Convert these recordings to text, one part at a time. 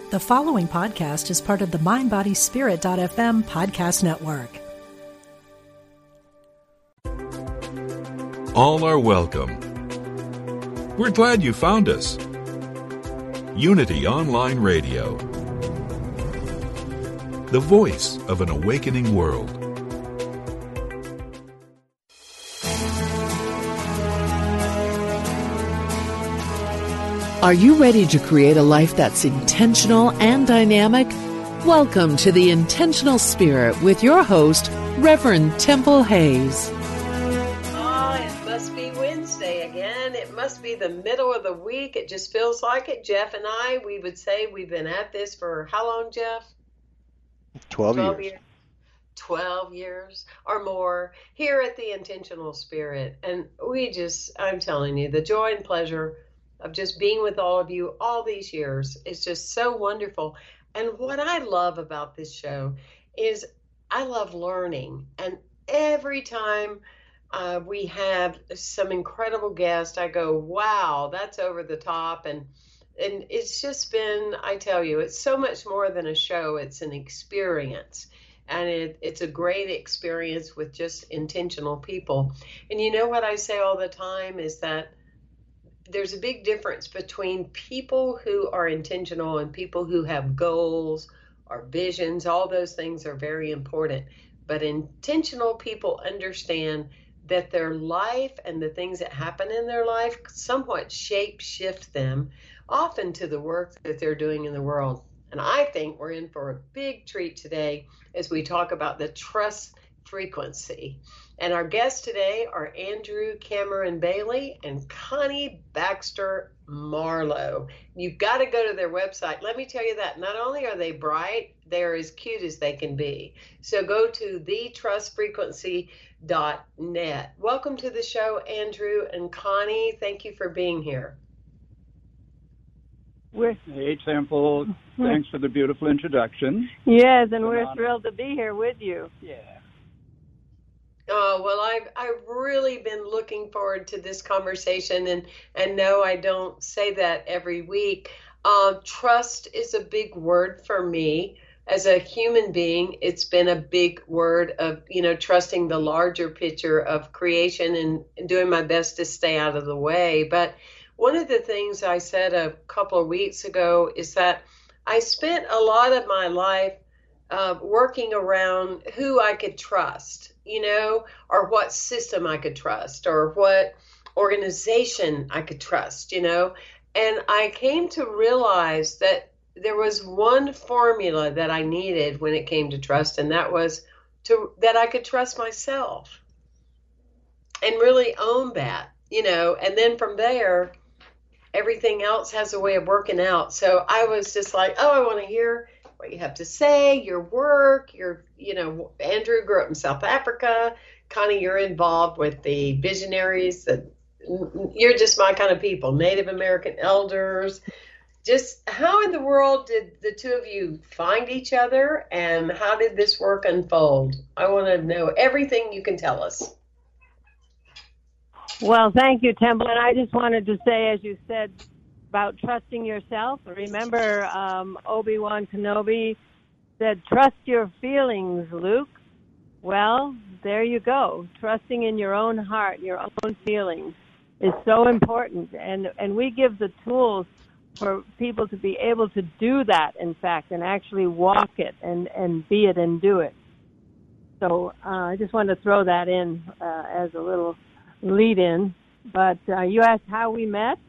The following podcast is part of the MindBodySpirit.fm podcast network. All are welcome. We're glad you found us. Unity Online Radio, the voice of an awakening world. Are you ready to create a life that's intentional and dynamic? Welcome to The Intentional Spirit with your host, Reverend Temple Hayes. It must be Wednesday again. It must be the middle of the week. It just feels like it. Jeff and I, we would say we've been at this for how long, Jeff? 12 years. 12 years or more here at The Intentional Spirit. And I'm telling you, the joy and pleasure of just being with all of you all these years is just so wonderful. And what I love about this show is I love learning. And every time we have some incredible guest, I go, wow, that's over the top. And it's just been, I tell you, it's so much more than a show. It's an experience. And it's a great experience with just intentional people. And you know what I say all the time is that there's a big difference between people who are intentional and people who have goals or visions. All those things are very important. But intentional people understand that their life and the things that happen in their life somewhat shape shift them, often to the work that they're doing in the world. And I think we're in for a big treat today as we talk about the trust frequency. And our guests today are Andrew Cameron Bailey and Connie Baxter Marlowe. You've got to go to their website. Let me tell you that not only are they bright, they're as cute as they can be. So go to thetrustfrequency.net. Welcome to the show, Andrew and Connie. Thank you for being here. Hey, Temple. Thanks for the beautiful introduction. Yes, and we're thrilled to be here with you. Yeah. Oh, well, I've really been looking forward to this conversation, and no, I don't say that every week. Trust is a big word for me. As a human being, it's been a big word of, trusting the larger picture of creation and doing my best to stay out of the way. But one of the things I said a couple of weeks ago is that I spent a lot of my life working around who I could trust, or what system I could trust, or what organization I could trust, And I came to realize that there was one formula that I needed when it came to trust, and that was that I could trust myself and really own that, and then from there, everything else has a way of working out. So I was just like, I want to hear what you have to say, your work, Andrew grew up in South Africa. Connie, you're involved with the visionaries. You're just my kind of people, Native American elders. Just how in the world did the two of you find each other, and how did this work unfold? I want to know everything you can tell us. Well, thank you, Temple. And I just wanted to say, as you said, about trusting yourself. Remember, Obi-Wan Kenobi said, trust your feelings, Luke. Well, there you go. Trusting in your own heart, your own feelings is so important. And we give the tools for people to be able to do that, in fact, and actually walk it and be it and do it. So I just wanted to throw that in as a little lead-in. But you asked how we met?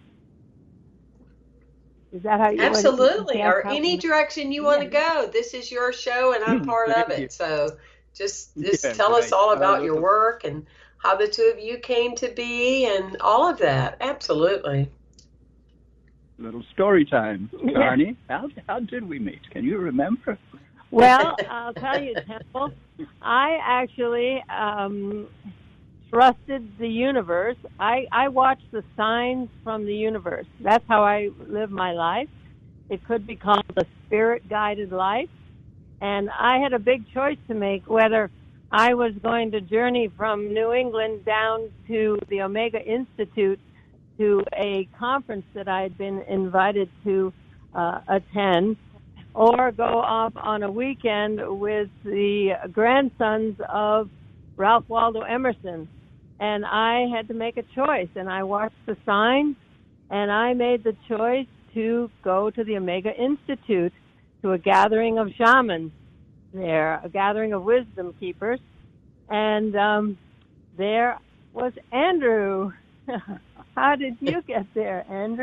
Is that how you Absolutely, or any direction you want to go. This is your show, and I'm part of it. So just tell us all about your work and how the two of you came to be and all of that. Absolutely. Little story time. Connie, how did we meet? Can you remember? Well, I'll tell you, Temple. I actually trusted the universe. I watch the signs from the universe. That's how I live my life. It could be called a spirit-guided life. And I had a big choice to make whether I was going to journey from New England down to the Omega Institute to a conference that I had been invited to attend. or go off on a weekend with the grandsons of Ralph Waldo Emerson. And I had to make a choice, and I watched the signs, and I made the choice to go to the Omega Institute, to a gathering of shamans there, a gathering of wisdom keepers. And there was Andrew. How did you get there, Andrew?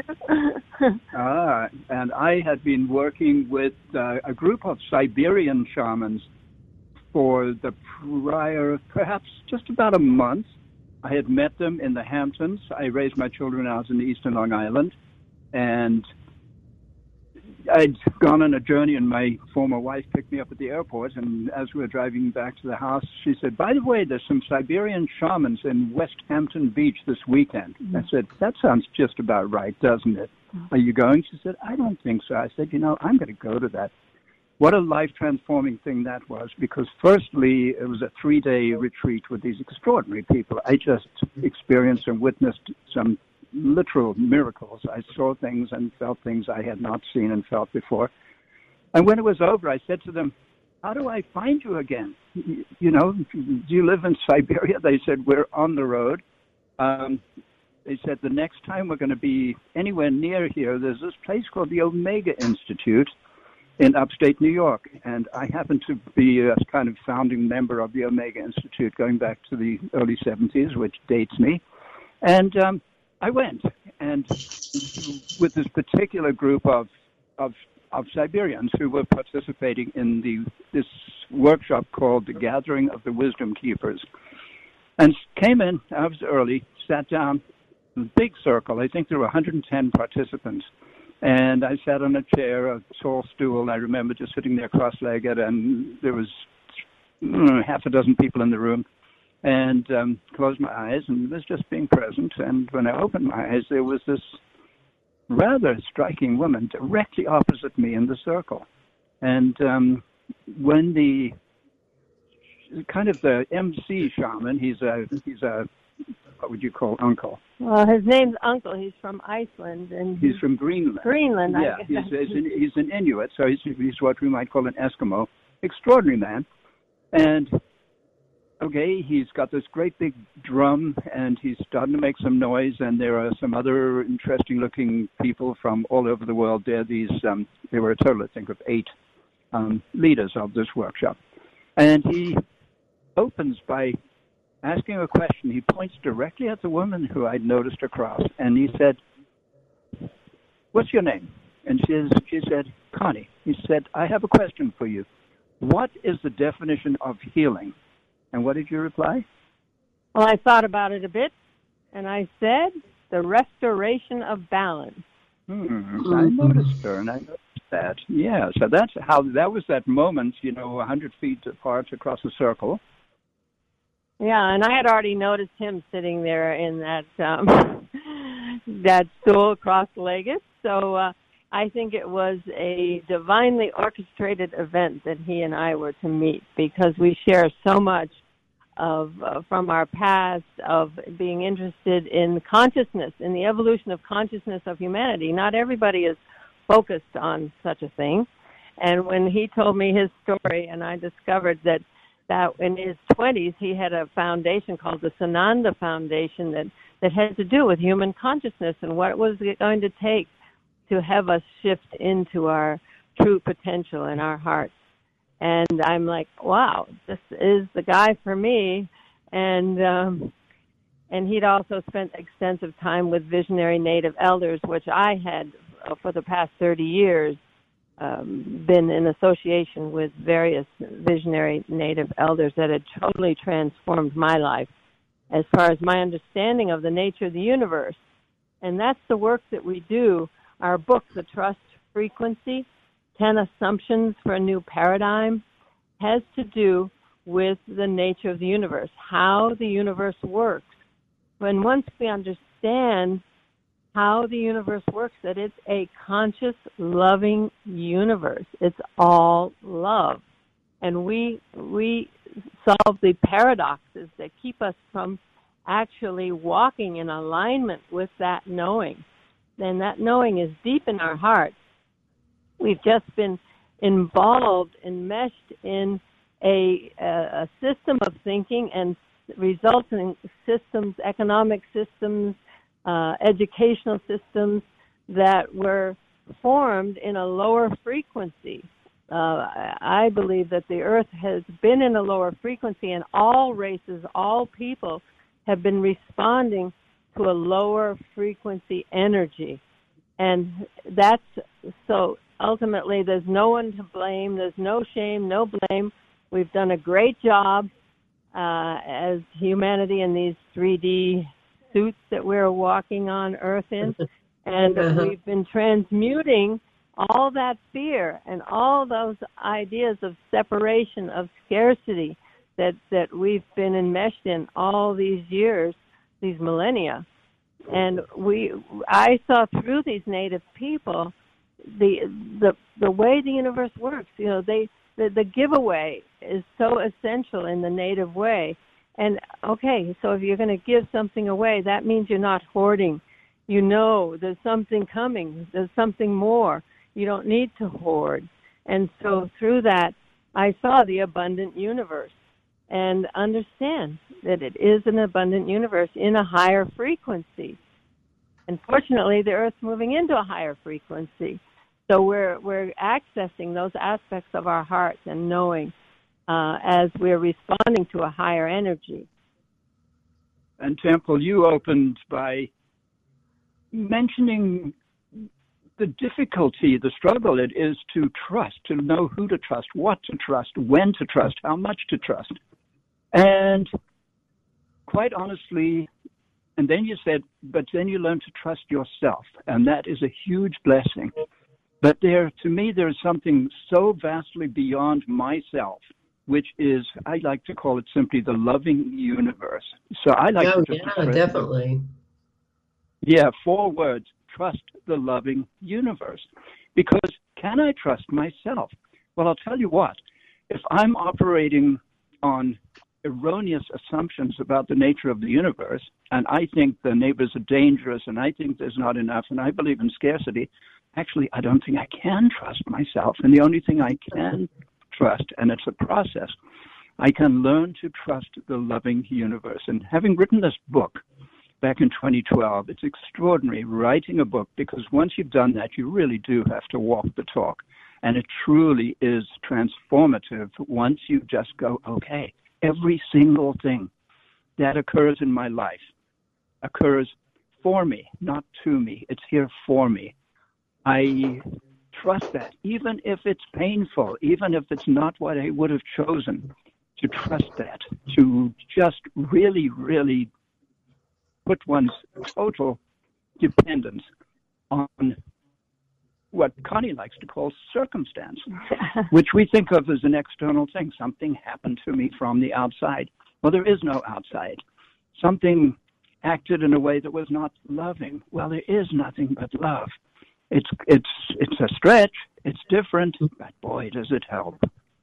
And I had been working with a group of Siberian shamans for the prior, perhaps just about a month. I had met them in the Hamptons. I raised my children out in eastern Long Island, and I'd gone on a journey, and my former wife picked me up at the airport, and as we were driving back to the house, she said, by the way, there's some Siberian shamans in West Hampton Beach this weekend. I said, that sounds just about right, doesn't it? Are you going? She said, I don't think so. I said, I'm going to go to that. What a life-transforming thing that was, because firstly, it was a 3-day retreat with these extraordinary people. I just experienced and witnessed some literal miracles. I saw things and felt things I had not seen and felt before. And when it was over, I said to them, how do I find you again? Do you live in Siberia? They said, we're on the road. They said, the next time we're going to be anywhere near here, there's this place called the Omega Institute in upstate New York. And I happen to be a kind of founding member of the Omega Institute going back to the early 70s, which dates me. And I went, and with this particular group of Siberians who were participating in this workshop called the Gathering of the Wisdom Keepers, and came in. I was early, sat down, in a big circle. I think there were 110 participants, and I sat on a chair, a tall stool, and I remember just sitting there cross-legged, and there was half a dozen people in the room. And closed my eyes and was just being present. And when I opened my eyes, there was this rather striking woman directly opposite me in the circle. And when the MC shaman, he's a what would you call uncle? Well, his name's Uncle. He's from Iceland, and he's from Greenland. Greenland, yeah. He's an Inuit, so he's what we might call an Eskimo. Extraordinary man, and. Okay, he's got this great big drum, and he's starting to make some noise, and there are some other interesting-looking people from all over the world there. There were a total, I think, of 8 leaders of this workshop. And he opens by asking a question. He points directly at the woman who I'd noticed across, and he said, what's your name? And she said, Connie. He said, I have a question for you. What is the definition of healing? And what did you reply? Well, I thought about it a bit, and I said, the restoration of balance. I noticed her, and I noticed that. Yeah, so that's how, that was that moment, 100 feet apart across a circle. Yeah, and I had already noticed him sitting there in that that stool cross-legged, so I think it was a divinely orchestrated event that he and I were to meet, because we share so much from our past of being interested in consciousness, in the evolution of consciousness of humanity. Not everybody is focused on such a thing. And when he told me his story, and I discovered that in his 20s he had a foundation called the Sananda Foundation that had to do with human consciousness and what was it going to take to have us shift into our true potential in our hearts. And I'm like, wow, this is the guy for me. And he'd also spent extensive time with visionary native elders, which I had, for the past 30 years, been in association with various visionary native elders that had totally transformed my life as far as my understanding of the nature of the universe. And that's the work that we do. Our book, The Trust Frequency, 10 Assumptions for a New Paradigm, has to do with the nature of the universe, how the universe works. When once we understand how the universe works, that it's a conscious, loving universe. It's all love. And we solve the paradoxes that keep us from actually walking in alignment with that knowing. And that knowing is deep in our hearts. We've just been involved, enmeshed in a system of thinking and resulting systems, economic systems, educational systems that were formed in a lower frequency. I believe that the earth has been in a lower frequency, and all races, all people have been responding to a lower frequency energy. And that's so ultimately there's no one to blame, there's no shame, no blame. We've done a great job as humanity in these 3D suits that we're walking on Earth in. And we've been transmuting all that fear and all those ideas of separation, of scarcity that we've been enmeshed in all these years, these millennia. And I saw through these native people the way the universe works. You know, the giveaway is so essential in the native way. And okay, so if you're going to give something away, that means you're not hoarding. You know there's something coming. There's something more. You don't need to hoard. And so through that, I saw the abundant universe and understand that it is an abundant universe in a higher frequency. And fortunately, the Earth's moving into a higher frequency. So we're accessing those aspects of our hearts and knowing as we're responding to a higher energy. And Temple, you opened by mentioning the difficulty, the struggle it is to trust, to know who to trust, what to trust, when to trust, how much to trust. And quite honestly, and then you said, but then you learn to trust yourself, and that is a huge blessing. But to me, there is something so vastly beyond myself, which is, I like to call it simply the loving universe. So I like to just definitely. Yeah, 4 words, trust the loving universe. Because can I trust myself? Well, I'll tell you what, if I'm operating on erroneous assumptions about the nature of the universe, and I think the neighbors are dangerous, and I think there's not enough, and I believe in scarcity, actually, I don't think I can trust myself. And the only thing I can trust, and it's a process, I can learn to trust the loving universe. And having written this book back in 2012, it's extraordinary writing a book, because once you've done that, you really do have to walk the talk. And it truly is transformative once you just go, okay, every single thing that occurs in my life occurs for me, not to me. It's here for me. I trust that, even if it's painful, even if it's not what I would have chosen, to trust that, to just really, really put one's total dependence on what Connie likes to call circumstance, which we think of as an external thing. Something happened to me from the outside. Well, there is no outside. Something acted in a way that was not loving. Well, there is nothing but love. It's a stretch. It's different, but boy, does it help.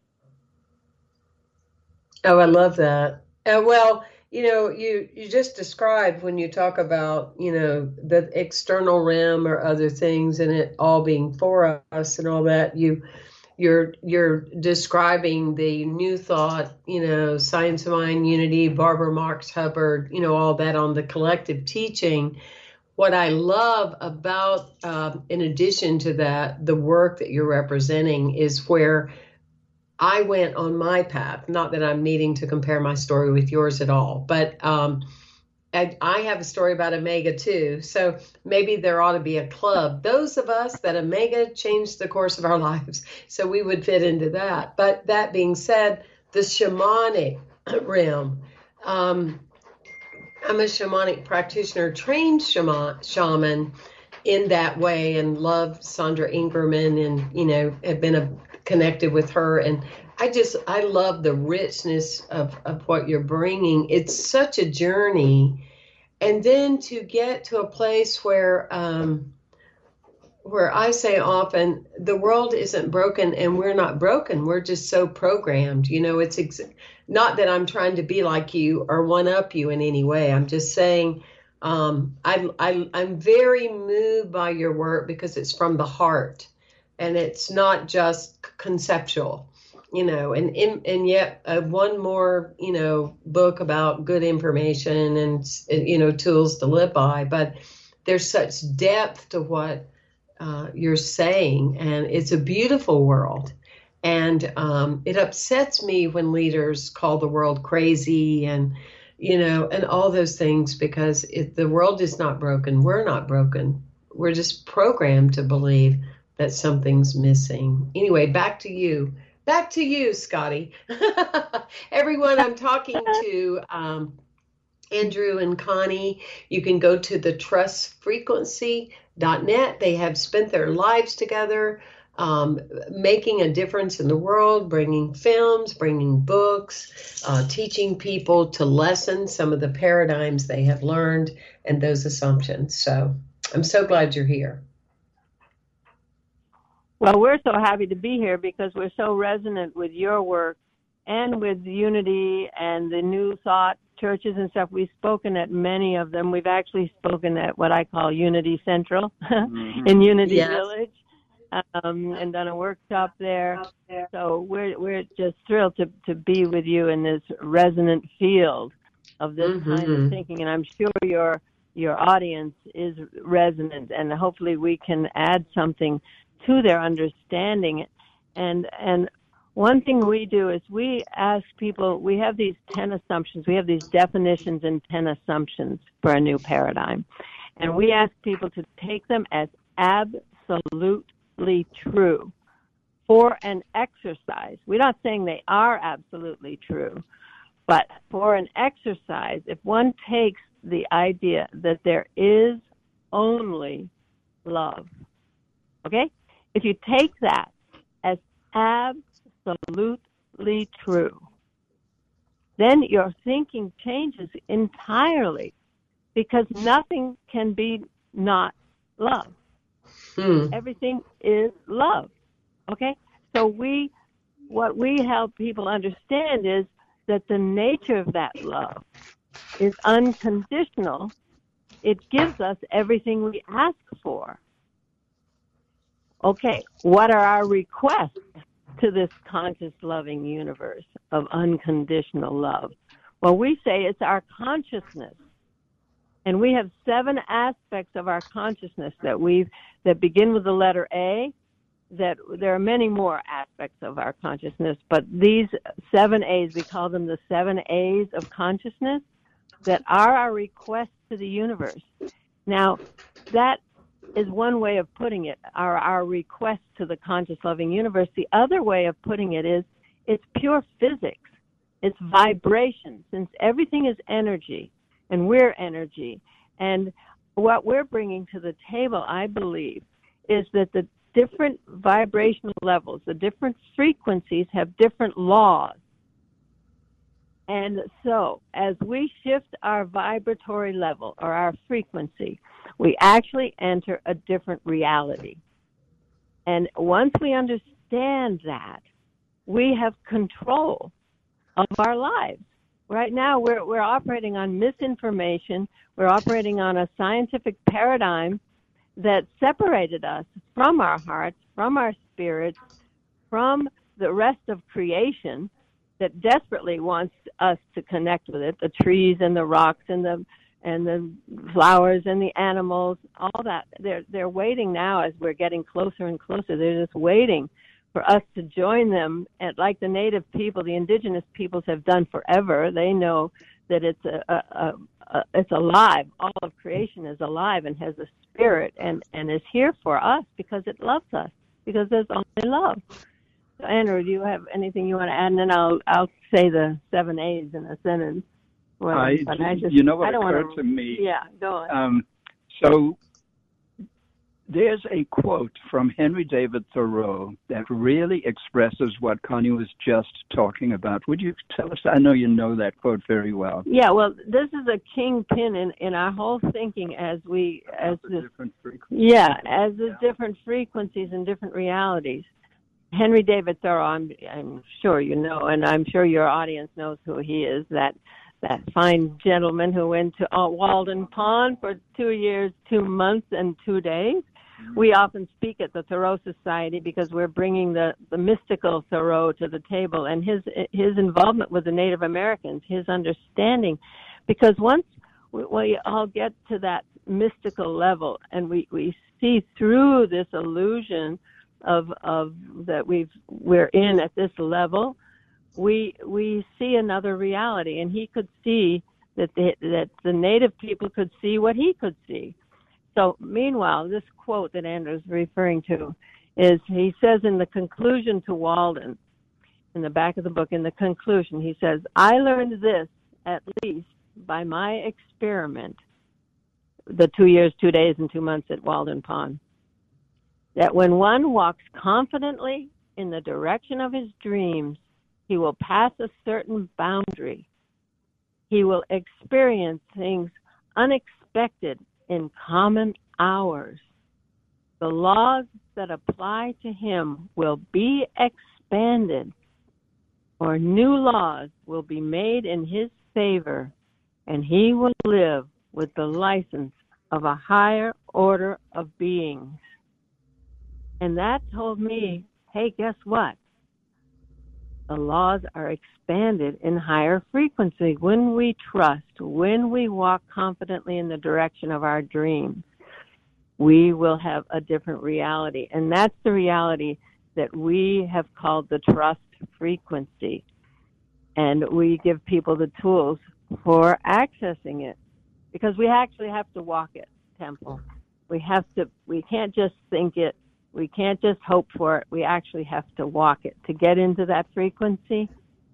Oh, I love that. Well, you know, you just described when you talk about, you know, the external realm or other things and it all being for us and all that, you're describing the New Thought, you know, Science of Mind, Unity, Barbara Marx Hubbard, you know, all that on the collective teaching. What I love about, in addition to that, the work that you're representing is where I went on my path. Not that I'm needing to compare my story with yours at all, but I have a story about Omega too. So maybe there ought to be a club. Those of us that Omega changed the course of our lives, so we would fit into that. But that being said, the shamanic realm. I'm a shamanic practitioner, trained shaman in that way, and love Sandra Ingerman, and you know, have been connected with her, and I love the richness of what you're bringing. It's such a journey, and then to get to a place where I say often, the world isn't broken and we're not broken. We're just so programmed. You know, it's not that I'm trying to be like you or one up you in any way. I'm just saying I'm very moved by your work because it's from the heart and it's not just conceptual, and yet one more, book about good information and, tools to live by. But there's such depth to what you're saying, and it's a beautiful world. And it upsets me when leaders call the world crazy and all those things, because the world is not broken. We're not broken. We're just programmed to believe that something's missing. Anyway, back to you. Back to you, Scotty. Everyone, I'm talking to Andrew and Connie. You can go to the trustfrequency.net. They have spent their lives together, making a difference in the world, bringing films, bringing books, teaching people to lessen some of the paradigms they have learned and those assumptions. So I'm so glad you're here. Well, we're so happy to be here because we're so resonant with your work and with Unity and the New Thought churches and stuff. We've spoken at many of them. We've actually spoken at what I call Unity Central in Unity Village, and done a workshop there. So we're just thrilled to be with you in this resonant field of this kind of thinking. And I'm sure your audience is resonant, and hopefully we can add something to their understanding. And one thing we do is we ask people, we have these 10 assumptions, we have these definitions and 10 assumptions for a new paradigm. And we ask people to take them as absolutely true for an exercise. We're not saying they are absolutely true, but for an exercise, if one takes the idea that there is only love, okay? If you take that as absolutely true, then your thinking changes entirely, because nothing can be not love. Everything is love. Okay? So what we help people understand is that the nature of that love is unconditional. It gives us everything we ask for. Okay, what are our requests to this conscious, loving universe of unconditional love? Well, we say it's our consciousness. And we have 7 aspects of our consciousness that begin with the letter A. That there are many more aspects of our consciousness, but these 7 A's, we call them the 7 A's of consciousness, that are our requests to the universe. Now, that is one way of putting it, our request to the conscious loving universe. The other way of putting it is it's pure physics. It's vibration, since everything is energy and we're energy. And what we're bringing to the table, I believe, is that the different vibrational levels, the different frequencies have different laws. And so as we shift our vibratory level or our frequency, we actually enter a different reality. And once we understand that, we have control of our lives. Right now, we're operating on misinformation. We're operating on a scientific paradigm that separated us from our hearts, from our spirits, from the rest of creation that desperately wants us to connect with it, the trees and the rocks and the flowers and the animals, all that. They're waiting now as we're getting closer and closer. They're just waiting for us to join them, and like the native people, the indigenous peoples have done forever. They know that it's alive. All of creation is alive and has a spirit and is here for us because it loves us, because there's only love. So, Andrew, do you have anything you want to add? And then I'll say the 7 A's in a sentence. Well, you know what occurred to me? Yeah, go on. So there's a quote from Henry David Thoreau that really expresses what Connie was just talking about. Would you tell us? I know you know that quote very well. Yeah, well, this is a kingpin in our whole thinking as the different frequencies and different realities. Henry David Thoreau, I'm sure you know, and I'm sure your audience knows who he is, that fine gentleman who went to Walden Pond for 2 years, 2 months, and 2 days, We often speak at the Thoreau Society because we're bringing the mystical Thoreau to the table, and his involvement with the Native Americans, his understanding, because once we all get to that mystical level and we see through this illusion of that we're in at this level, we see another reality, and he could see that the Native people could see what he could see. So meanwhile, this quote that Andrew's referring to is, he says in the conclusion to Walden, in the back of the book, in the conclusion, he says, I learned this, at least, by my experiment, the 2 years, 2 days, and 2 months at Walden Pond, that when one walks confidently in the direction of his dreams, he will pass a certain boundary. He will experience things unexpected in common hours. The laws that apply to him will be expanded, or new laws will be made in his favor, and he will live with the license of a higher order of beings. And that told me, hey, guess what? The laws are expanded in higher frequency when we trust, when we walk confidently in the direction of our dreams. We will have a different reality. And that's the reality that we have called the trust frequency. And we give people the tools for accessing it, because we actually have to walk it, Temple. We can't just think it. We can't just hope for it. We actually have to walk it to get into that frequency.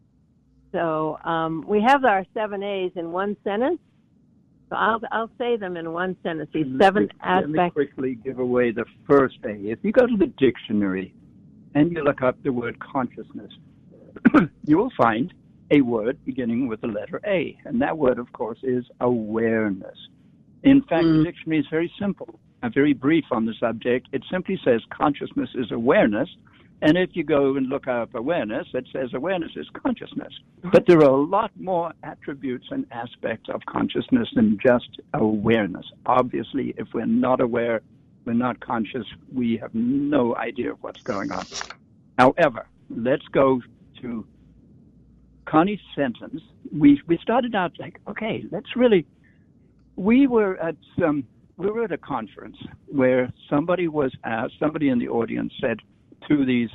So we have our 7 A's in one sentence. So I'll say them in one sentence. These 7 aspects. Let me quickly give away the first A. If you go to the dictionary and you look up the word consciousness, you will find a word beginning with the letter A. And that word, of course, is awareness. In fact, the dictionary is very simple. Very brief on the subject. It simply says consciousness is awareness, and if you go and look up awareness, it says awareness is consciousness. But there are a lot more attributes and aspects of consciousness than just awareness. Obviously, if we're not aware, we're not conscious, we have no idea of what's going on. However, let's go to Connie's sentence. We started out like, okay, let's really... We were at a conference where somebody in the audience said to these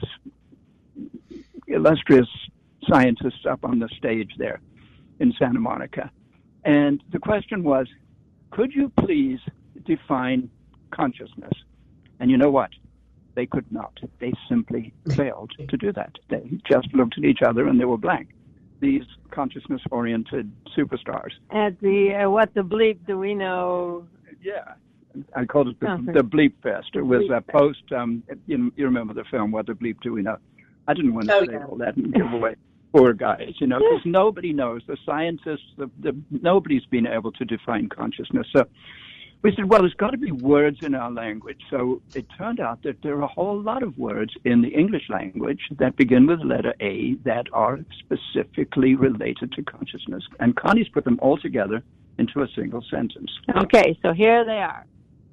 illustrious scientists up on the stage there in Santa Monica, and the question was, could you please define consciousness? And you know what? They could not. They simply failed to do that. They just looked at each other and they were blank. These consciousness-oriented superstars. At the what the bleep do we know? Yeah, I called it the Bleep Fest. It was a post. You remember the film? What the Bleep Do We Know? I didn't want to say all that and give away poor guys, because nobody knows. The scientists, nobody's been able to define consciousness. So we said, well, there's got to be words in our language. So it turned out that there are a whole lot of words in the English language that begin with the letter A that are specifically related to consciousness. And Connie's put them all together into a single sentence. Okay, so here they are.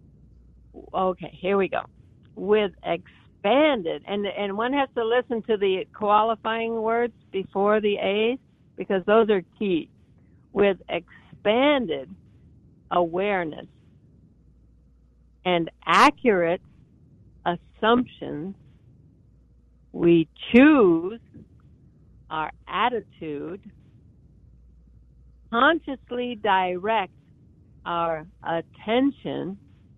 Okay, here we go. With expanded, and one has to listen to the qualifying words before the A's, because those are key. With expanded awareness and accurate assumptions, we choose our attitude, consciously direct our attention,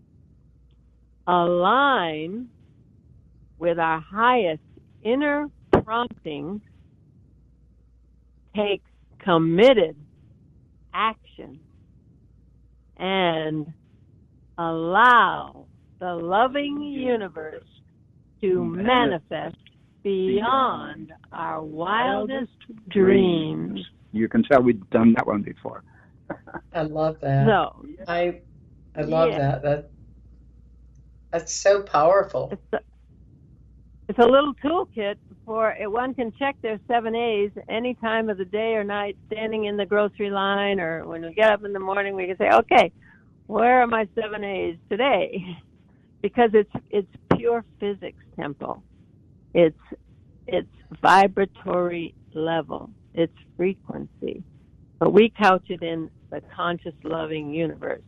align with our highest inner promptings, take committed action, and allow the loving universe to manifest beyond our wildest dreams. You can tell we've done that one before. I love that. So, I love that. That's so powerful. It's a little toolkit for one can check their 7 A's any time of the day or night, standing in the grocery line, or when we get up in the morning, we can say, okay, where are my 7 A's today? because it's pure physics, Temple. It's vibratory level. It's frequency. But we couch it in the conscious, loving universe.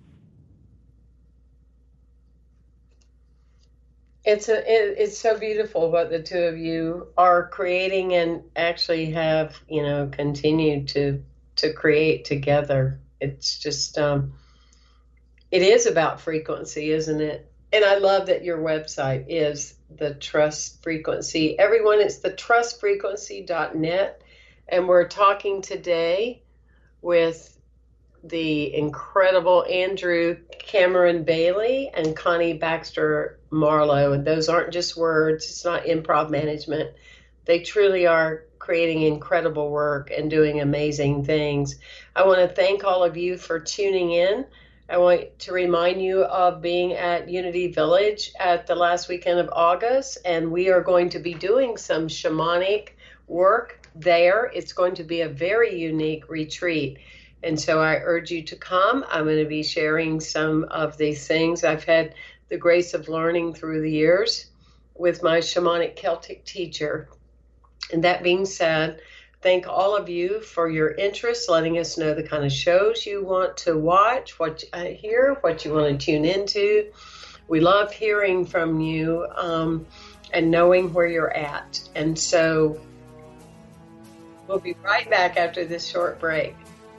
It's so beautiful what the two of you are creating and actually have, continued to create together. It's just, it is about frequency, isn't it? And I love that your website is the Trust Frequency. Everyone, it's the trustfrequency.net. And we're talking today with the incredible Andrew Cameron Bailey and Connie Baxter Marlowe. And those aren't just words. It's not improv management. They truly are creating incredible work and doing amazing things. I want to thank all of you for tuning in. I want to remind you of being at Unity Village at the last weekend of August, and we are going to be doing some shamanic work there. It's going to be a very unique retreat, and so I urge you to come. I'm going to be sharing some of these things I've had the grace of learning through the years with my shamanic Celtic teacher. And that being said, thank all of you for your interest, letting us know the kind of shows you want to watch, what you want to tune into. We love hearing from you and knowing where you're at. And so we'll be right back after this short break.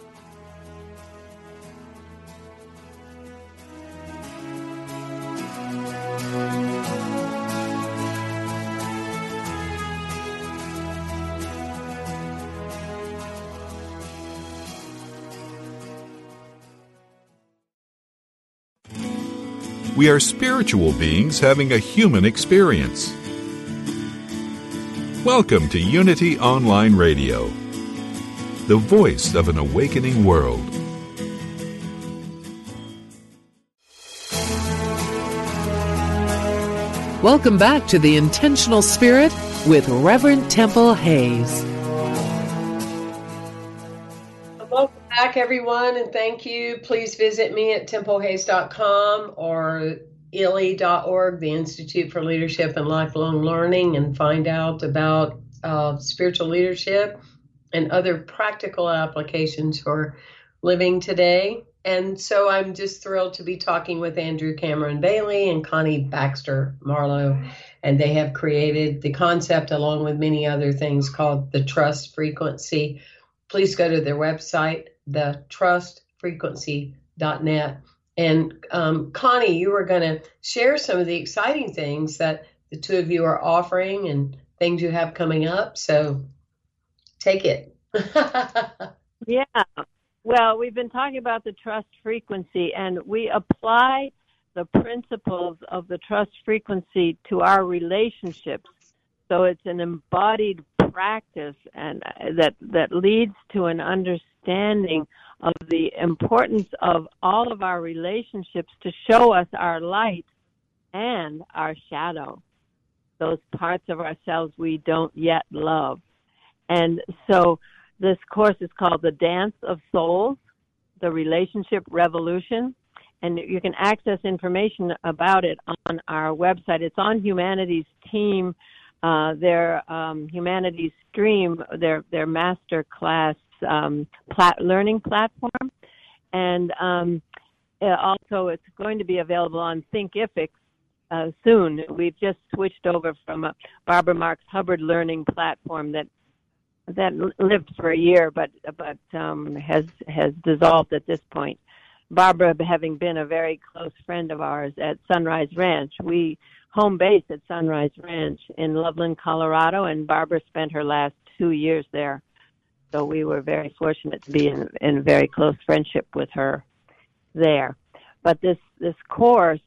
We are spiritual beings having a human experience. Welcome to Unity Online Radio, the voice of an awakening world. Welcome back to The Intentional Spirit with Reverend Temple Hayes. Welcome back, everyone, and thank you. Please visit me at templehayes.com or ILLI.org, the Institute for Leadership and Lifelong Learning, and find out about spiritual leadership and other practical applications for living today. And so I'm just thrilled to be talking with Andrew Cameron Bailey and Connie Baxter Marlowe, and they have created the concept, along with many other things, called the Trust Frequency. Please go to their website, thetrustfrequency.net. And Connie, you were going to share some of the exciting things that the two of you are offering and things you have coming up. So take it. Yeah. Well, we've been talking about the trust frequency, and we apply the principles of the trust frequency to our relationships. So it's an embodied practice, and that leads to an understanding of the importance of all of our relationships to show us our light and our shadow, those parts of ourselves we don't yet love. And so this course is called The Dance of Souls, the Relationship Revolution, and you can access information about it on our website. It's on Humanities Team, their Humanities Stream, their master class learning platform, and also it's going to be available on Thinkific soon. We've just switched over from a Barbara Marx Hubbard learning platform that lived for a year, but has dissolved at this point. Barbara, having been a very close friend of ours at Sunrise Ranch, we home base at Sunrise Ranch in Loveland, Colorado, and Barbara spent her last 2 years there. So we were very fortunate to be in very close friendship with her there. But this course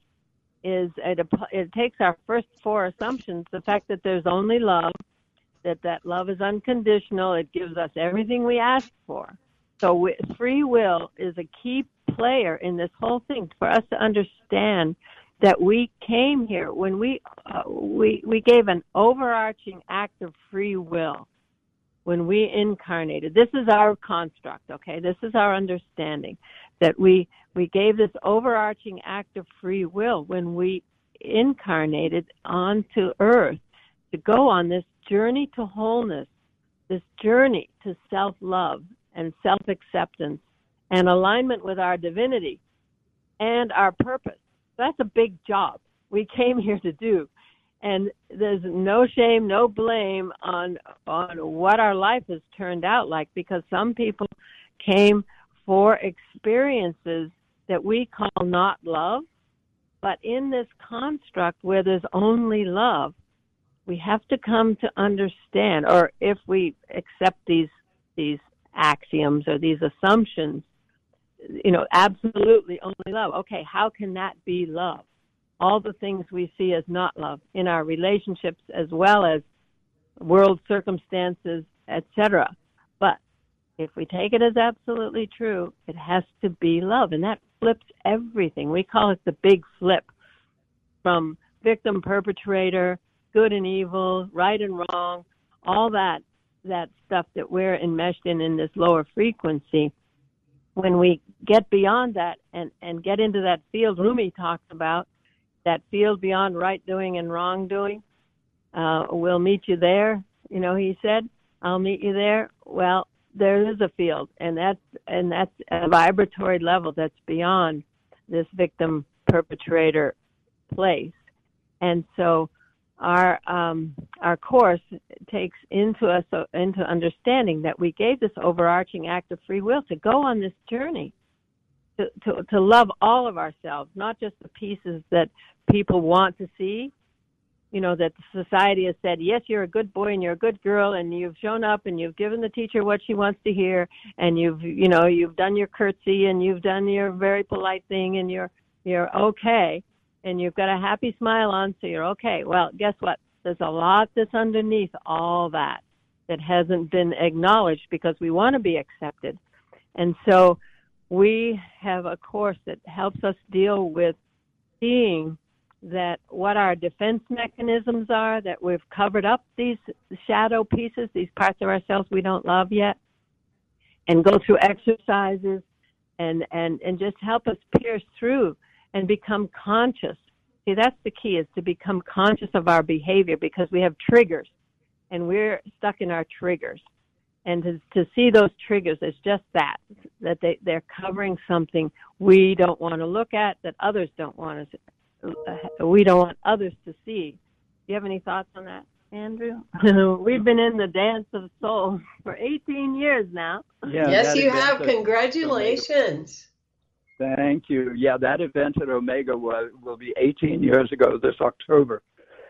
it takes our first four assumptions: the fact that there's only love, that love is unconditional, it gives us everything we ask for. So free will is a key player in this whole thing for us to understand that we came here when we gave an overarching act of free will when we incarnated. This is our construct, okay? This is our understanding that we gave this overarching act of free will when we incarnated onto earth to go on this journey to wholeness, this journey to self-love and self-acceptance and alignment with our divinity and our purpose. That's a big job we came here to do. And there's no shame, no blame on what our life has turned out like, because some people came for experiences that we call not love. But in this construct where there's only love, we have to come to understand, or if we accept these axioms or these assumptions, absolutely only love. Okay, how can that be love? All the things we see as not love in our relationships as well as world circumstances, etc. But if we take it as absolutely true, it has to be love, and that flips everything. We call it the big flip, from victim, perpetrator, good and evil, right and wrong, all that stuff that we're enmeshed in this lower frequency. When we get beyond that and get into that field Rumi talks about, that field beyond right doing and wrong doing, we'll meet you there. He said, I'll meet you there. Well, there is a field, and that's a vibratory level that's beyond this victim perpetrator place. And so our course takes into understanding that we gave this overarching act of free will to go on this journey to love all of ourselves, not just the pieces that people want to see. That society has said, yes, you're a good boy and you're a good girl, and you've shown up and you've given the teacher what she wants to hear, and you've done your curtsy and you've done your very polite thing, and you're okay, and you've got a happy smile on, so you're okay. Well, guess what? There's a lot that's underneath all that hasn't been acknowledged because we want to be accepted. And so we have a course that helps us deal with seeing that what our defense mechanisms are, that we've covered up these shadow pieces, these parts of ourselves we don't love yet, and go through exercises and just help us pierce through and become conscious. See, that's the key, is to become conscious of our behavior, because we have triggers and we're stuck in our triggers. And to see those triggers as just that they're covering something we don't want to look at, that others don't want us. We don't want others to see. Do you have any thoughts on that, Andrew? We've been in the dance of souls for 18 years now. Yeah, yes, you have. Congratulations. Thank you. Yeah, that event at Omega will be 18 years ago this October.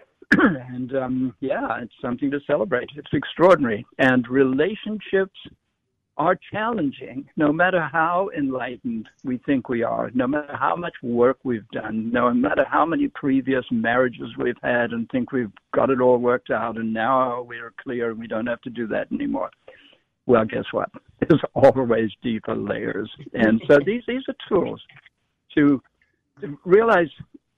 And it's something to celebrate. It's extraordinary. And relationships are challenging, no matter how enlightened we think we are, no matter how much work we've done, no matter how many previous marriages we've had and think we've got it all worked out and now we're clear and we don't have to do that anymore. Well, guess what? There's always deeper layers. And so these are tools to realize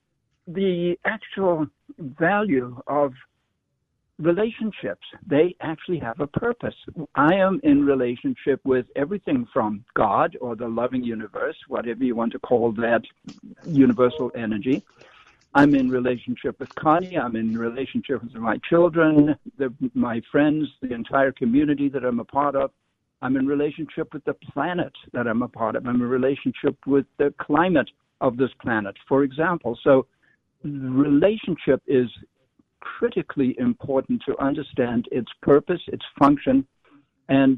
the actual value of relationships. They actually have a purpose. I am in relationship with everything from God or the loving universe, whatever you want to call that universal energy. I'm in relationship with Connie. I'm in relationship with my children, my friends, the entire community that I'm a part of. I'm in relationship with the planet that I'm a part of. I'm in relationship with the climate of this planet, for example. So relationship is critically important to understand its purpose, its function, and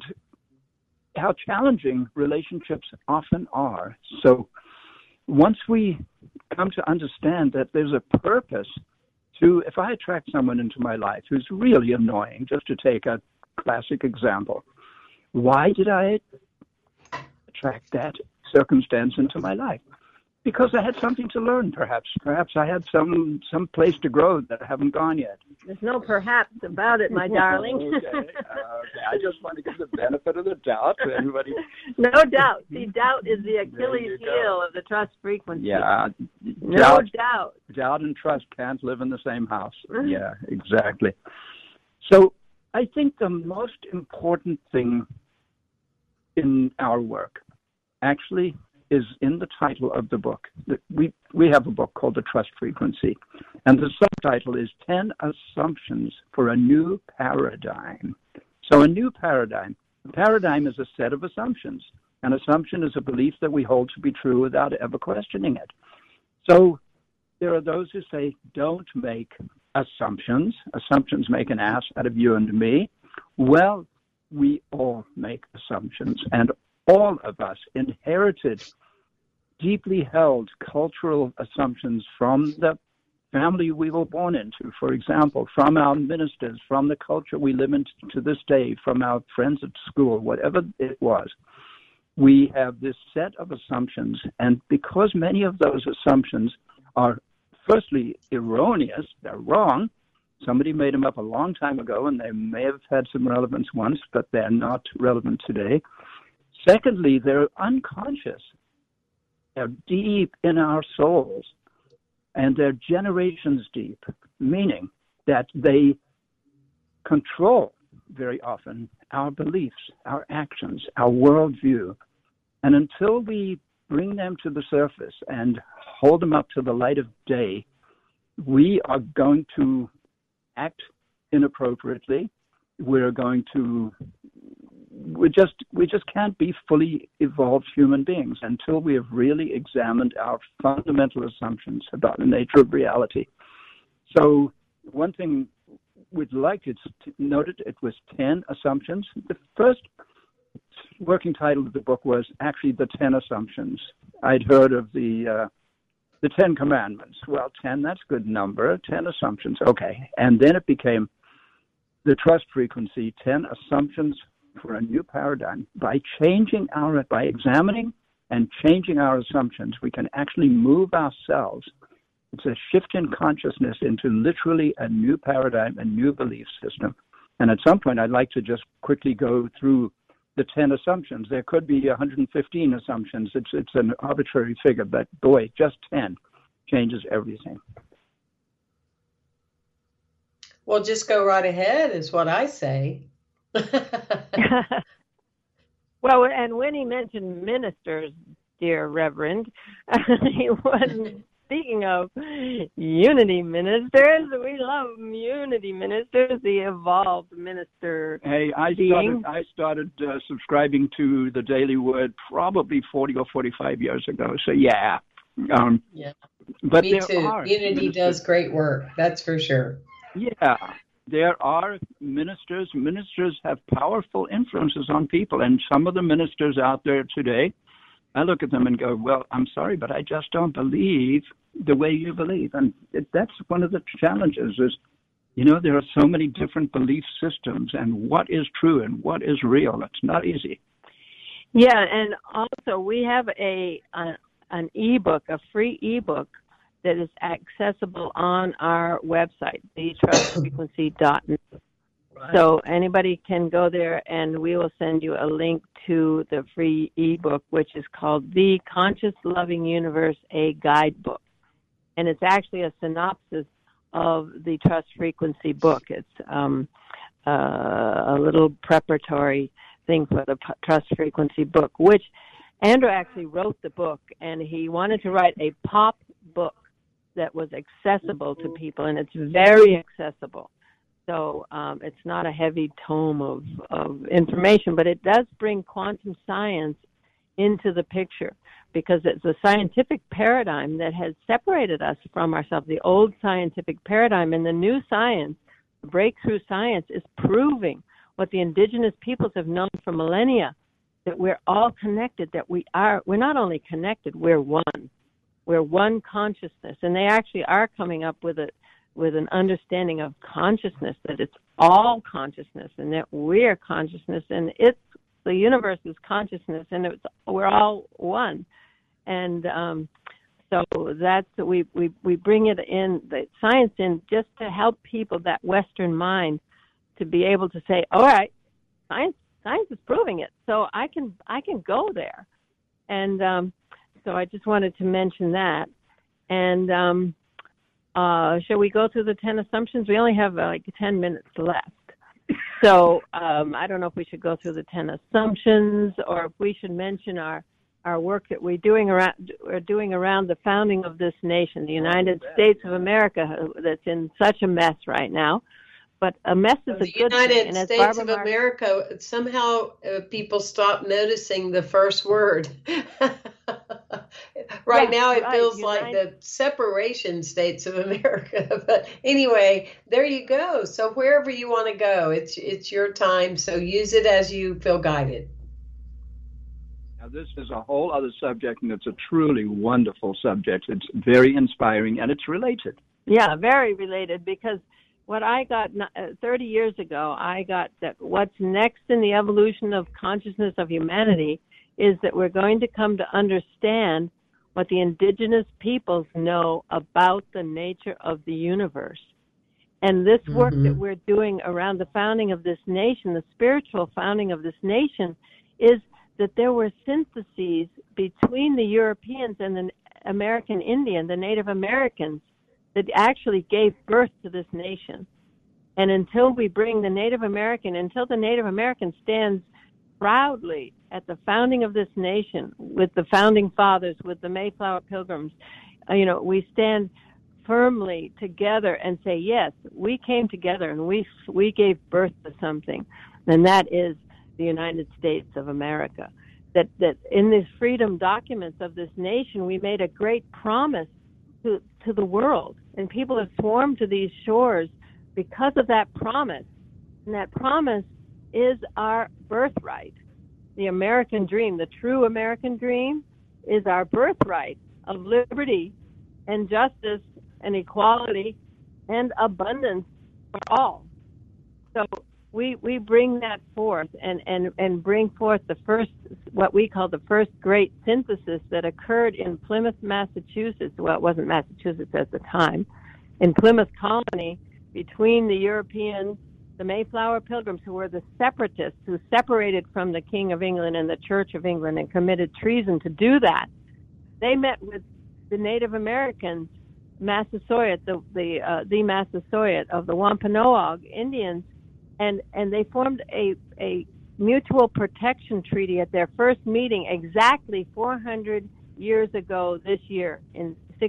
how challenging relationships often are. So once we come to understand that there's a purpose to, if I attract someone into my life who's really annoying, just to take a classic example, why did I attract that circumstance into my life? Because I had something to learn, perhaps. Perhaps I had some place to grow that I haven't gone yet. There's no perhaps about it, my darling. Okay. I just want to give the benefit of the doubt to everybody. No doubt. See, doubt is the Achilles heel of the trust frequency. Yeah. No doubt. Doubt and trust can't live in the same house. Yeah, exactly. So I think the most important thing in our work actually is in the title of the book. We have a book called The Trust Frequency, and the subtitle is 10 Assumptions for a New Paradigm. So a new paradigm. A paradigm is a set of assumptions. An assumption is a belief that we hold to be true without ever questioning it. So there are those who say, don't make assumptions. Assumptions make an ass out of you and me. Well, we all make assumptions, and all of us inherited deeply held cultural assumptions from the family we were born into, for example, from our ministers, from the culture we live in to this day, from our friends at school, whatever it was. We have this set of assumptions, and because many of those assumptions are firstly erroneous, they're wrong. Somebody made them up a long time ago, and they may have had some relevance once, but they're not relevant today. Secondly, they're unconscious. They're deep in our souls, and they're generations deep, meaning that they control very often our beliefs, our actions, our worldview. And until we bring them to the surface and hold them up to the light of day, we are going to act inappropriately. We just can't be fully evolved human beings until we have really examined our fundamental assumptions about the nature of reality. So one thing we'd like to note, it was 10 assumptions. The first working title of the book was actually The 10 Assumptions. I'd heard of the 10 Commandments. Well, 10, that's a good number. 10 assumptions. Okay. And then it became The Trust Frequency, 10 Assumptions for a New Paradigm. By examining and changing our assumptions, we can actually move ourselves. It's a shift in consciousness into literally a new paradigm, a new belief system. And at some point, I'd like to just quickly go through the 10 assumptions. There could be 115 assumptions. It's an arbitrary figure, but boy, just 10 changes everything. Well, just go right ahead is what I say. Well, and when he mentioned ministers, dear Reverend, he wasn't speaking of unity ministers. We love unity ministers, the evolved minister. Hey, I started subscribing to the Daily Word probably 40 or 45 years ago. So yeah. Yeah. But me too. Unity does great work. That's for sure. Yeah. There are ministers. Ministers have powerful influences on people. And some of the ministers out there today, I look at them and go, well, I'm sorry, but I just don't believe the way you believe. And that's one of the challenges is, there are so many different belief systems, and what is true and what is real. It's not easy. Yeah, and also we have an ebook, a free ebook, that is accessible on our website, thetrustfrequency.net. Right. So anybody can go there, and we will send you a link to the free ebook, which is called The Conscious Loving Universe, a Guidebook. And it's actually a synopsis of the Trust Frequency book. It's a little preparatory thing for the Trust Frequency book, which Andrew actually wrote the book, and he wanted to write a pop book that was accessible to people, and it's very accessible. So it's not a heavy tome of information, but it does bring quantum science into the picture, because it's a scientific paradigm that has separated us from ourselves, the old scientific paradigm. And the new science, breakthrough science, is proving what the indigenous peoples have known for millennia, that we're all connected, that we're not only connected, we're one. We're one consciousness. And they actually are coming up with an understanding of consciousness, that it's all consciousness, and that we're consciousness, and the universe is consciousness, and we're all one. And so that's we bring it in, the science in, just to help people, that Western mind, to be able to say, all right, science is proving it, so I can go there. And so I just wanted to mention that. And shall we go through the 10 assumptions? We only have 10 minutes left. So I don't know if we should go through the 10 assumptions, or if we should mention our our work that we're doing around the founding of this nation, the United States of America, that's in such a mess right now. But a mess is a good thing. The United States of America, somehow people stop noticing the first word. Right now it feels like the separation states of America. But anyway, there you go. So wherever you want to go, it's your time. So use it as you feel guided. Now, this is a whole other subject, and it's a truly wonderful subject. It's very inspiring, and it's related. Yeah, very related, because what I got 30 years ago, I got that what's next in the evolution of consciousness of humanity is that we're going to come to understand what the indigenous peoples know about the nature of the universe. And this work that we're doing around the founding of this nation, the spiritual founding of this nation, is that there were syntheses between the Europeans and the American Indian, the Native Americans, that actually gave birth to this nation. And until we bring the Native American stands proudly at the founding of this nation with the founding fathers, with the Mayflower Pilgrims, we stand firmly together and say, yes, we came together and we gave birth to something, and that is the United States of America. That in these freedom documents of this nation, we made a great promise to the world, and people have swarmed to these shores because of that promise. And that promise is our birthright. The American dream, the true American dream, is our birthright of liberty and justice and equality and abundance for all. So we bring that forth and bring forth the first, what we call the first great synthesis that occurred in Plymouth, Massachusetts. Well, it wasn't Massachusetts at the time. In Plymouth Colony, between the Europeans, the Mayflower Pilgrims, who were the separatists who separated from the King of England and the Church of England and committed treason to do that. They met with the Native Americans, Massasoit, the Massasoit of the Wampanoag Indians, and they formed a mutual protection treaty at their first meeting exactly 400 years ago this year in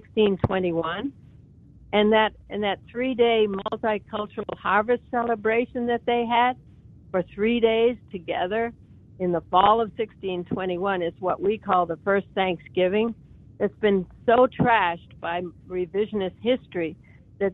1621. And that 3-day multicultural harvest celebration that they had for 3 days together in the fall of 1621 is what we call the first Thanksgiving. It's been so trashed by revisionist history that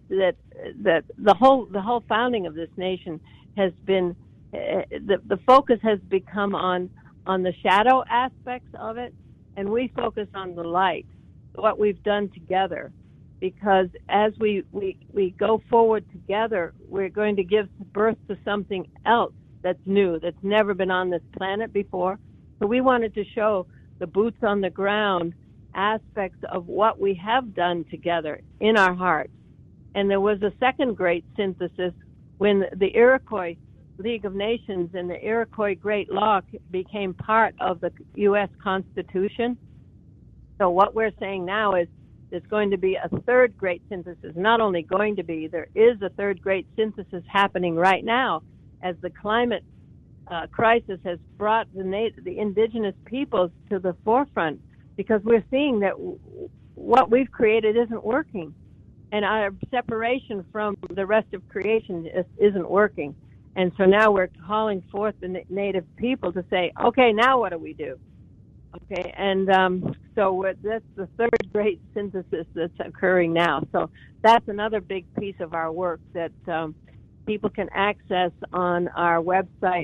the whole founding of this nation has been the focus has become on the shadow aspects of it, and we focus on the light, what we've done together. Because as we go forward together, we're going to give birth to something else that's new, that's never been on this planet before. So we wanted to show the boots on the ground aspects of what we have done together in our hearts. And there was a second great synthesis when the Iroquois League of Nations and the Iroquois Great Law became part of the U.S. Constitution. So what we're saying now is there's going to be a third great synthesis. Not only going to be, there is a third great synthesis happening right now as the climate crisis has brought the indigenous peoples to the forefront, because we're seeing that what we've created isn't working. And our separation from the rest of creation isn't working. And so now we're calling forth the native people to say, okay, now what do we do? Okay, and so that's the third great synthesis that's occurring now. So that's another big piece of our work that people can access on our website,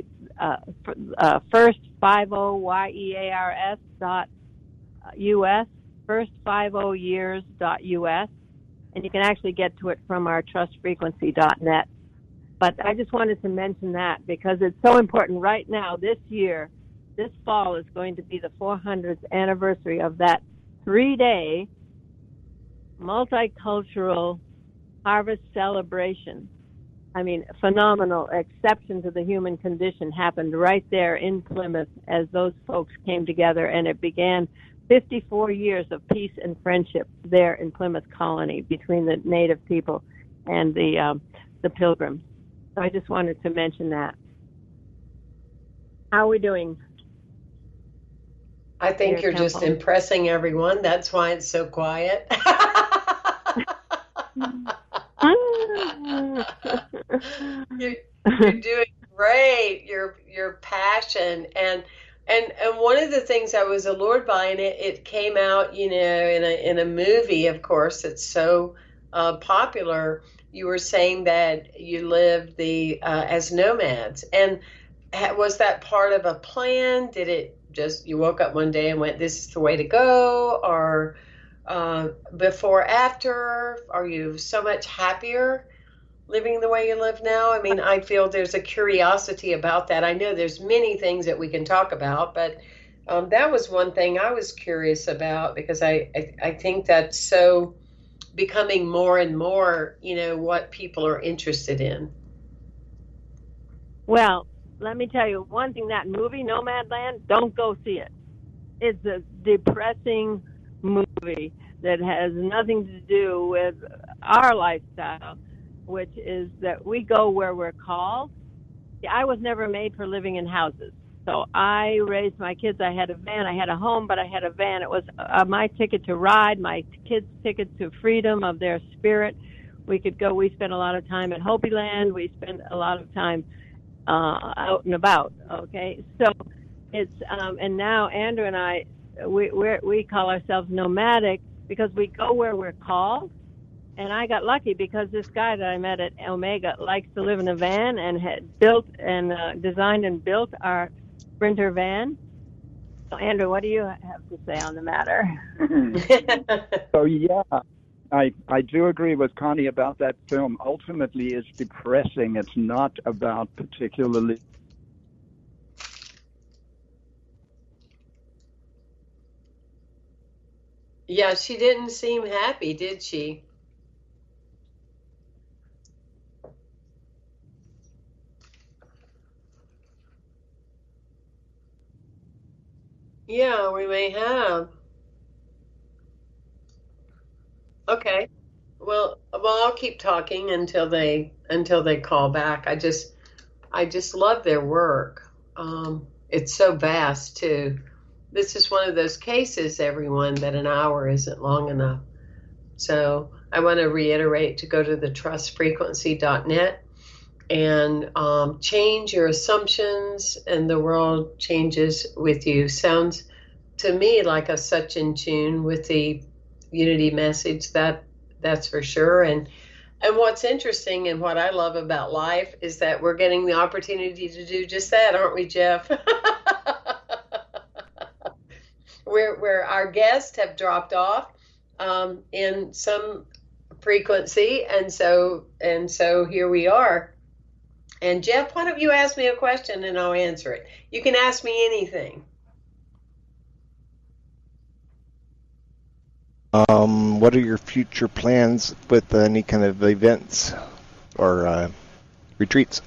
first50years.us, first50years.us, and you can actually get to it from our trustfrequency.net. But I just wanted to mention that because it's so important right now. This fall is going to be the 400th anniversary of that 3-day multicultural harvest celebration. I mean, phenomenal exception to the human condition happened right there in Plymouth as those folks came together, and it began 54 years of peace and friendship there in Plymouth Colony between the native people and the Pilgrims. So I just wanted to mention that. How are we doing? I think Here, you're just Temple. impressing everyone. That's why it's so quiet. You're doing great. Your passion and one of the things I was allured by, and it came out, in a movie, of course, it's so popular. You were saying that you lived as nomads, and was that part of a plan? Did it just you woke up one day and went, "This is the way to go," or before, after? Are you so much happier living the way you live now? I mean, I feel there's a curiosity about that. I know there's many things that we can talk about, but that was one thing I was curious about, because I think that's so becoming more and more, what people are interested in. Well, let me tell you one thing, that movie, Nomadland, don't go see it. It's a depressing movie that has nothing to do with our lifestyle, which is that we go where we're called. I was never made for living in houses. So I raised my kids. I had a van. I had a home, but I had a van. It was my ticket to ride, my kids' ticket to freedom of their spirit. We could go. We spent a lot of time at Hopi Land. We spent a lot of time out and about. Okay, so it's and now Andrew and I, we call ourselves nomadic because we go where we're called. And I got lucky because this guy that I met at Omega likes to live in a van and had built and designed and built our Sprinter van. So, Andrew, what do you have to say on the matter? So, yeah, I do agree with Connie about that film. Ultimately, it's depressing. It's not about particularly... Yeah, she didn't seem happy, did she? Yeah, we may have. Okay. Well, I'll keep talking until they call back. I just love their work. It's so vast too. This is one of those cases, everyone, that an hour isn't long enough. So I want to reiterate to go to the trustfrequency.net and change your assumptions, and the world changes with you. Sounds to me like a such in tune with the unity message, that's for sure. And what's interesting and what I love about life is that we're getting the opportunity to do just that, aren't we, Jeff? where our guests have dropped off in some frequency, and so here we are. And Jeff, why don't you ask me a question and I'll answer it? You can ask me anything. What are your future plans with any kind of events or retreats?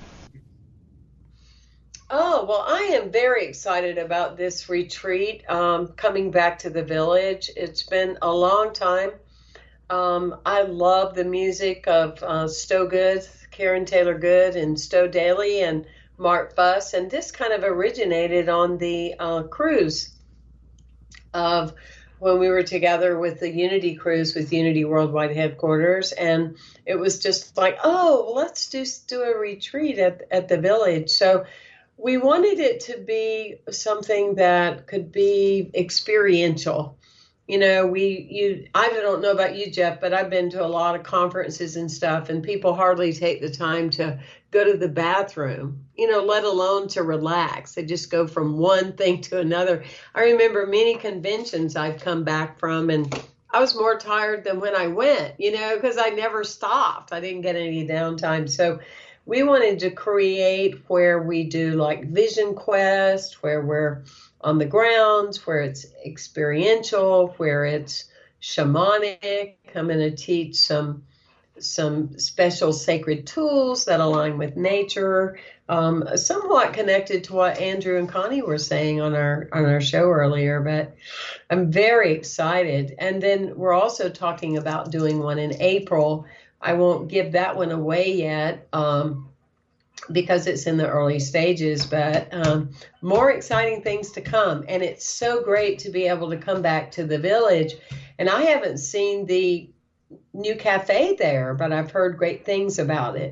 Oh, well, I am very excited about this retreat, coming back to the village. It's been a long time. I love the music of Stowe Good, Karen Taylor Good, and Stowe Daly and Mark Fuss. And this kind of originated on the cruise of when we were together with the Unity cruise with Unity Worldwide Headquarters. And it was just like, oh, let's just do a retreat at the village. So we wanted it to be something that could be experiential. I don't know about you, Jeff, but I've been to a lot of conferences and stuff, and people hardly take the time to go to the bathroom, let alone to relax. They just go from one thing to another. I remember many conventions I've come back from, and I was more tired than when I went, because I never stopped. I didn't get any downtime. So we wanted to create where we do like Vision Quest, where we're on the grounds, where it's experiential, where it's shamanic. I'm going to teach some special sacred tools that align with nature, somewhat connected to what Andrew and Connie were saying on our show earlier. But I'm very excited. And then we're also talking about doing one in April. I won't give that one away yet. because it's in the early stages, but more exciting things to come. And it's so great to be able to come back to the village. And I haven't seen the new cafe there, but I've heard great things about it.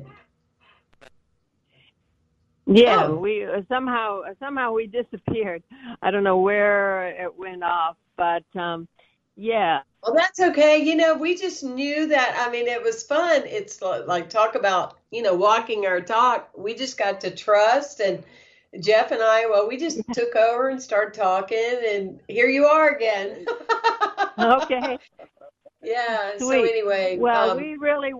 Yeah, we somehow we disappeared. I don't know where it went off, but yeah. Well, that's okay. We just knew that. I mean, it was fun. It's like talk about, walking our talk. We just got to trust, and Jeff and I, we just took over and started talking, and here you are again. Okay. Yeah. Sweet. So anyway, well, we really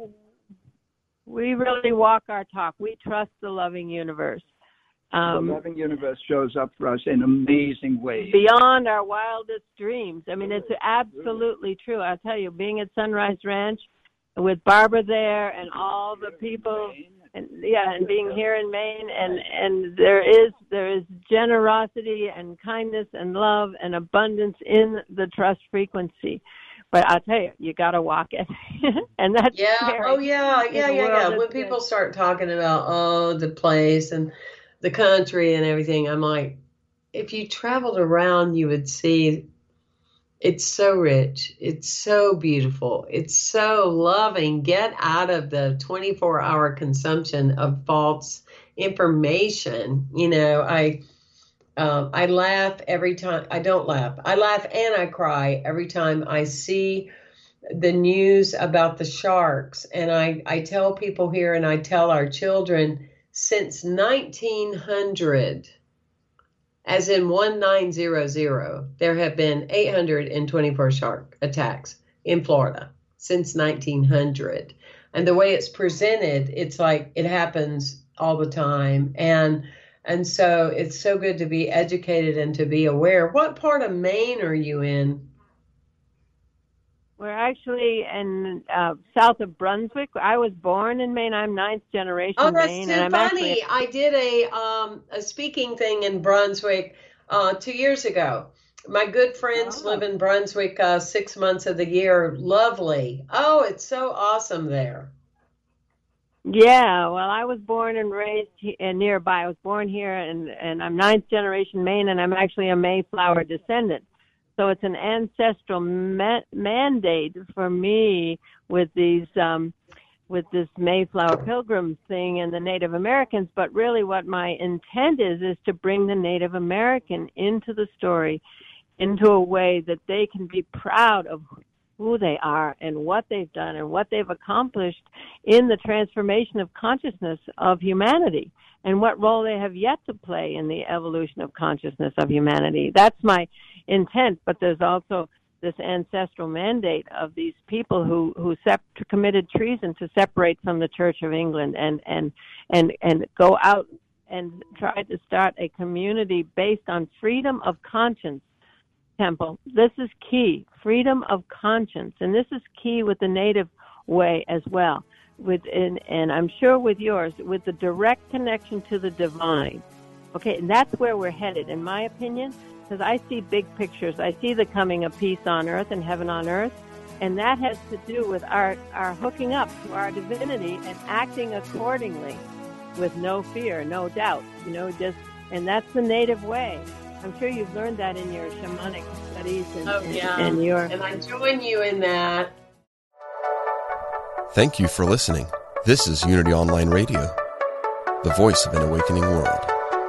walk our talk. We trust the loving universe. The loving universe shows up for us in amazing ways. Beyond our wildest dreams. I mean, it's absolutely true. I'll tell you, being at Sunrise Ranch with Barbara there and all the people, and being here in Maine, and there is generosity and kindness and love and abundance in the trust frequency. But I'll tell you, you got to walk it. And that's scary. Oh, yeah. When people start talking about, the place and the country and everything, I'm like, if you traveled around, you would see it's so rich. It's so beautiful. It's so loving. Get out of the 24-hour consumption of false information. I laugh every time. I don't laugh. I laugh and I cry every time I see the news about the sharks. And I tell people here, and I tell our children, since 1900, as in 1900, there have been 824 shark attacks in Florida since 1900. And the way it's presented, it's like it happens all the time. And so it's so good to be educated and to be aware. What part of Maine are you in? We're actually in south of Brunswick. I was born in Maine. I'm ninth generation Maine. Oh, that's too funny. I did a speaking thing in Brunswick 2 years ago. My good friends live in Brunswick 6 months of the year. Lovely. Oh, it's so awesome there. Yeah, well, I was born and raised nearby. I was born here, and I'm ninth generation Maine, and I'm actually a Mayflower descendant. So it's an ancestral mandate for me with these, with this Mayflower Pilgrim thing and the Native Americans. But really, what my intent is to bring the Native American into the story, into a way that they can be proud of who they are and what they've done and what they've accomplished in the transformation of consciousness of humanity, and what role they have yet to play in the evolution of consciousness of humanity. That's my intent, but there's also this ancestral mandate of these people who committed treason to separate from the Church of England and go out and try to start a community based on freedom of conscience. Temple, this is key, freedom of conscience, and this is key with the Native way as well. And I'm sure with yours, with the direct connection to the divine. Okay, and that's where we're headed, in my opinion, because I see big pictures. I see the coming of peace on earth and heaven on earth, and that has to do with our hooking up to our divinity and acting accordingly with no fear, no doubt, and that's the Native way. I'm sure you've learned that in your shamanic studies and I join you in that. Thank you for listening. This is Unity Online Radio, the voice of an awakening world.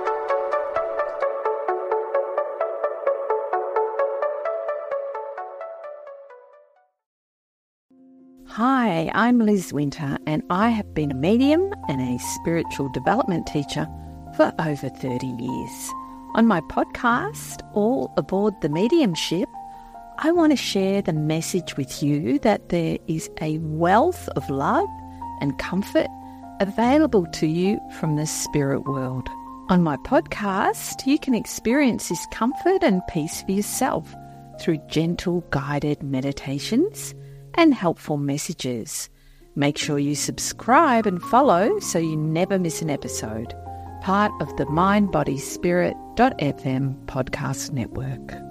Hi, I'm Liz Winter, and I have been a medium and a spiritual development teacher for over 30 years. On my podcast, All Aboard the Mediumship, I want to share the message with you that there is a wealth of love and comfort available to you from the spirit world. On my podcast, you can experience this comfort and peace for yourself through gentle guided meditations and helpful messages. Make sure you subscribe and follow so you never miss an episode. Part of the MindBodySpirit.fm podcast network.